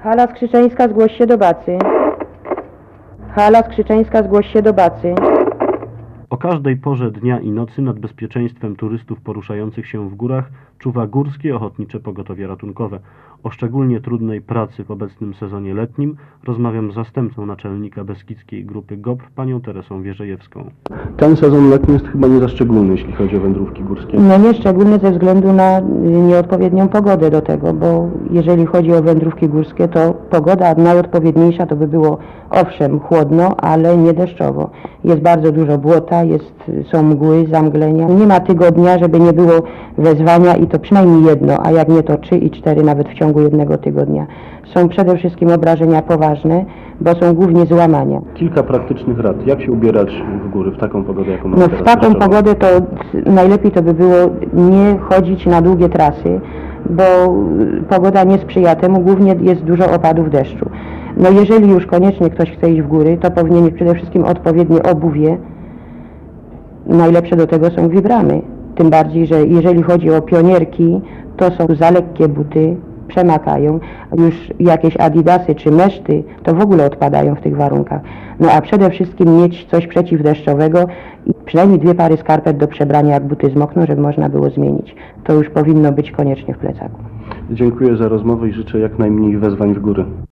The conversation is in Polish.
Hala Skrzyczeńska, zgłoś się do Bacy. Hala Skrzyczeńska, zgłoś się do Bacy. O każdej porze dnia i nocy nad bezpieczeństwem turystów poruszających się w górach czuwa Górskie Ochotnicze Pogotowie Ratunkowe. O szczególnie trudnej pracy w obecnym sezonie letnim rozmawiam z zastępcą naczelnika Beskidzkiej Grupy GOP, panią Teresą Wierzejewską. Ten sezon letni jest chyba nie za szczególny, jeśli chodzi o wędrówki górskie. No nie szczególny ze względu na nieodpowiednią pogodę do tego, bo jeżeli chodzi o wędrówki górskie, to pogoda najodpowiedniejsza to by było owszem chłodno, ale nie deszczowo. Jest bardzo dużo błota, są mgły, zamglenia. Nie ma tygodnia, żeby nie było wezwania i to przynajmniej jedno, a jak nie to 3 i 4 nawet w ciągu jednego tygodnia. Są przede wszystkim obrażenia poważne, bo są głównie złamania. Kilka praktycznych rad. Jak się ubierać w góry w taką pogodę, jaką mamy No teraz? w taką pogodę to najlepiej to by było nie chodzić na długie trasy, bo pogoda nie sprzyja temu, głównie jest dużo opadów deszczu. No jeżeli już koniecznie ktoś chce iść w góry, to powinien mieć przede wszystkim odpowiednie obuwie. Najlepsze do tego są wibramy. Tym bardziej, że jeżeli chodzi o pionierki, to są za lekkie buty, przemakają. Już jakieś adidasy czy meszty to w ogóle odpadają w tych warunkach. No a przede wszystkim mieć coś przeciwdeszczowego i przynajmniej 2 pary skarpet do przebrania, jak buty zmokną, żeby można było zmienić. To już powinno być koniecznie w plecaku. Dziękuję za rozmowę i życzę jak najmniej wezwań w góry.